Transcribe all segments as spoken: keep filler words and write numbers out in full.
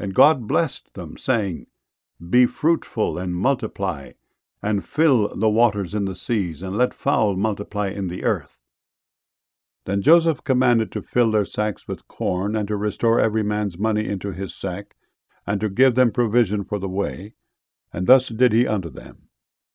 And God blessed them, saying, Be fruitful and multiply, and fill the waters in the seas, and let fowl multiply in the earth. Then Joseph commanded to fill their sacks with corn, and to restore every man's money into his sack, and to give them provision for the way, and thus did he unto them.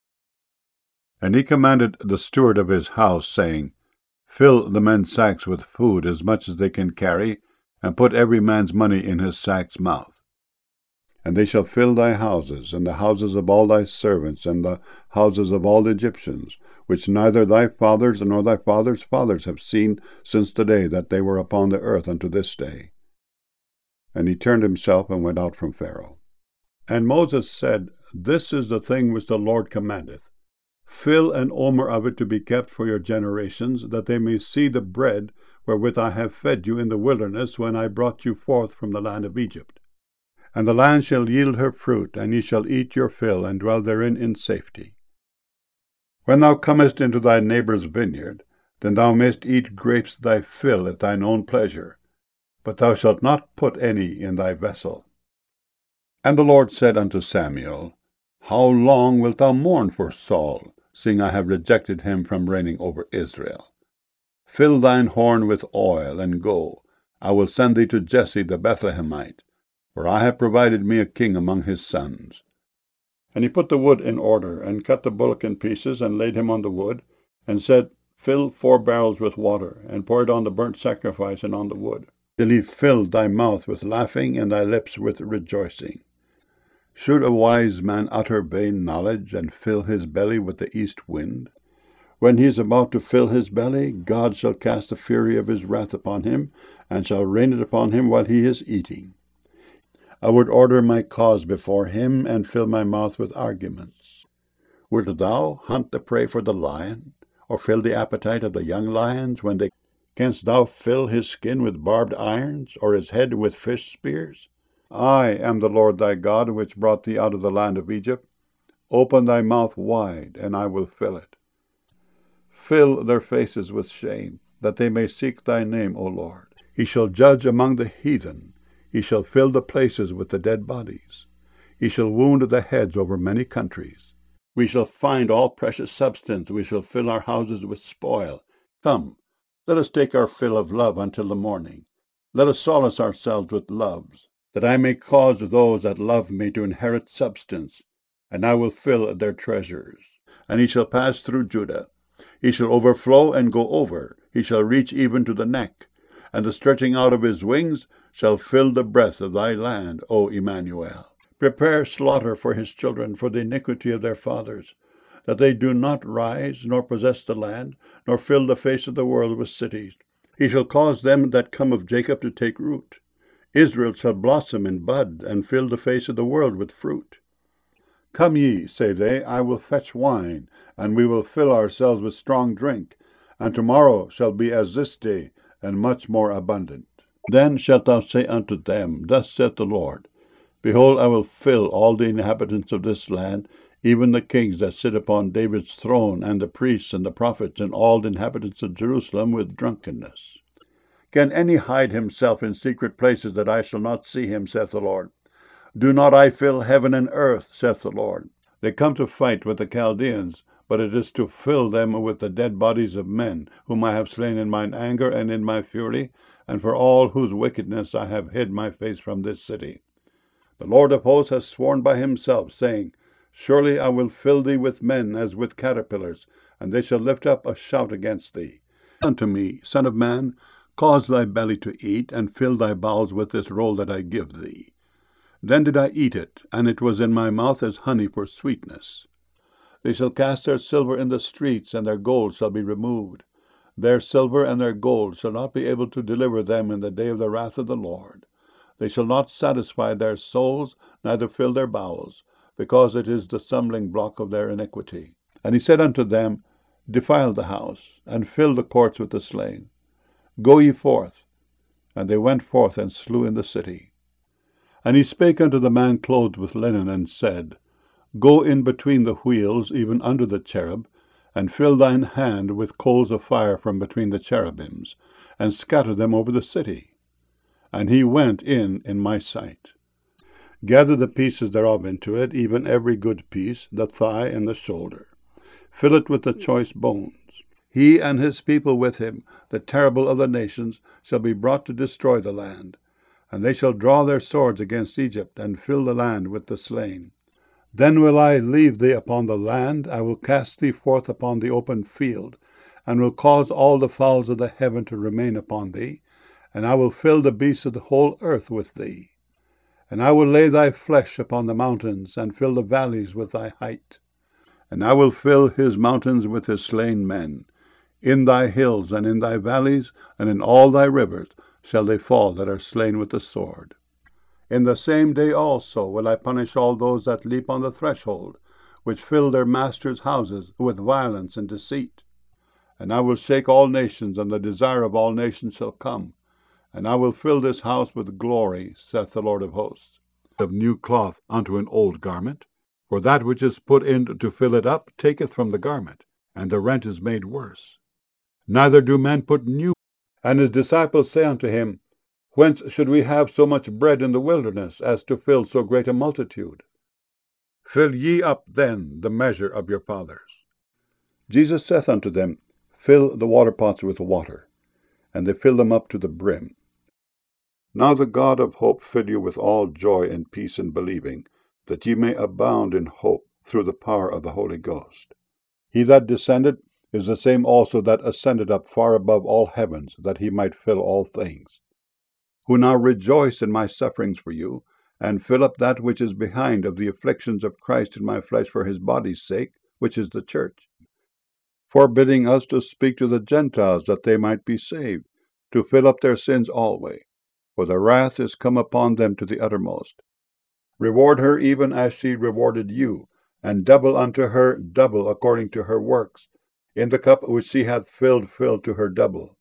And he commanded the steward of his house, saying, Fill the men's sacks with food as much as they can carry, and put every man's money in his sack's mouth. And they shall fill thy houses, and the houses of all thy servants, and the houses of all the Egyptians, which neither thy fathers nor thy fathers' fathers have seen since the day that they were upon the earth unto this day. And he turned himself and went out from Pharaoh. And Moses said, This is the thing which the Lord commandeth. Fill an omer of it to be kept for your generations, that they may see the bread wherewith I have fed you in the wilderness when I brought you forth from the land of Egypt. And the land shall yield her fruit, and ye shall eat your fill, and dwell therein in safety. When thou comest into thy neighbour's vineyard, then thou mayst eat grapes thy fill at thine own pleasure, but thou shalt not put any in thy vessel. And the Lord said unto Samuel, How long wilt thou mourn for Saul, seeing I have rejected him from reigning over Israel? Fill thine horn with oil, and go. I will send thee to Jesse the Bethlehemite, for I have provided me a king among his sons. And he put the wood in order, and cut the bullock in pieces, and laid him on the wood, and said, Fill four barrels with water, and pour it on the burnt sacrifice and on the wood, till he filled thy mouth with laughing, and thy lips with rejoicing. Should a wise man utter vain knowledge, and fill his belly with the east wind? When he is about to fill his belly, God shall cast the fury of his wrath upon him, and shall rain it upon him while he is eating. I would order my cause before him, and fill my mouth with arguments. Wilt thou hunt the prey for the lion, or fill the appetite of the young lions, when they canst thou fill his skin with barbed irons, or his head with fish spears? I am the Lord thy God, which brought thee out of the land of Egypt. Open thy mouth wide, and I will fill it. Fill their faces with shame, that they may seek thy name, O Lord. He shall judge among the heathen. He shall fill the places with the dead bodies. He shall wound the heads over many countries. We shall find all precious substance. We shall fill our houses with spoil. Come, let us take our fill of love until the morning. Let us solace ourselves with loves, that I may cause those that love me to inherit substance, and I will fill their treasures. And he shall pass through Judah. He shall overflow and go over. He shall reach even to the neck, and the stretching out of his wings shall fill the breadth of thy land, O Emmanuel. Prepare slaughter for his children for the iniquity of their fathers, that they do not rise, nor possess the land, nor fill the face of the world with cities. He shall cause them that come of Jacob to take root. Israel shall blossom and bud, and fill the face of the world with fruit. Come ye, say they, I will fetch wine, and we will fill ourselves with strong drink, and tomorrow shall be as this day, and much more abundant. Then shalt thou say unto them, Thus saith the Lord, Behold, I will fill all the inhabitants of this land, even the kings that sit upon David's throne, and the priests and the prophets, and all the inhabitants of Jerusalem with drunkenness. Can any hide himself in secret places, that I shall not see him, saith the Lord? Do not I fill heaven and earth, saith the Lord? They come to fight with the Chaldeans, but it is to fill them with the dead bodies of men, whom I have slain in mine anger and in my fury, and for all whose wickedness I have hid my face from this city. The Lord of hosts has sworn by himself, saying, Surely I will fill thee with men as with caterpillars, and they shall lift up a shout against thee. Unto me, Son of man, cause thy belly to eat, and fill thy bowels with this roll that I give thee. Then did I eat it, and it was in my mouth as honey for sweetness. They shall cast their silver in the streets, and their gold shall be removed. Their silver and their gold shall not be able to deliver them in the day of the wrath of the Lord. They shall not satisfy their souls, neither fill their bowels, because it is the stumbling block of their iniquity. And he said unto them, Defile the house, and fill the courts with the slain. Go ye forth. And they went forth and slew in the city. And he spake unto the man clothed with linen, and said, Go in between the wheels, even under the cherub, and fill thine hand with coals of fire from between the cherubims, and scatter them over the city. And he went in in my sight. Gather the pieces thereof into it, even every good piece, the thigh and the shoulder. Fill it with the choice bones. He and his people with him, the terrible of the nations, shall be brought to destroy the land. And they shall draw their swords against Egypt, and fill the land with the slain. Then will I leave thee upon the land, I will cast thee forth upon the open field, and will cause all the fowls of the heaven to remain upon thee, and I will fill the beasts of the whole earth with thee. And I will lay thy flesh upon the mountains, and fill the valleys with thy height. And I will fill his mountains with his slain men. In thy hills and in thy valleys, and in all thy rivers, shall they fall that are slain with the sword. In the same day also will I punish all those that leap on the threshold, which fill their masters' houses with violence and deceit. And I will shake all nations, and the desire of all nations shall come. And I will fill this house with glory, saith the Lord of hosts. Of new cloth unto an old garment, for that which is put in to fill it up taketh from the garment, and the rent is made worse. Neither do men put new. And his disciples say unto him, Whence should we have so much bread in the wilderness, as to fill so great a multitude? Fill ye up then the measure of your fathers. Jesus saith unto them, Fill the water pots with water. And they fill them up to the brim. Now the God of hope fill you with all joy and peace in believing, that ye may abound in hope through the power of the Holy Ghost. He that descended is the same also that ascended up far above all heavens, that he might fill all things. Who now rejoice in my sufferings for you, and fill up that which is behind of the afflictions of Christ in my flesh for his body's sake, which is the church, forbidding us to speak to the Gentiles that they might be saved, to fill up their sins always. For the wrath is come upon them to the uttermost. Reward her even as she rewarded you, and double unto her double according to her works. In the cup which she hath filled, fill to her double.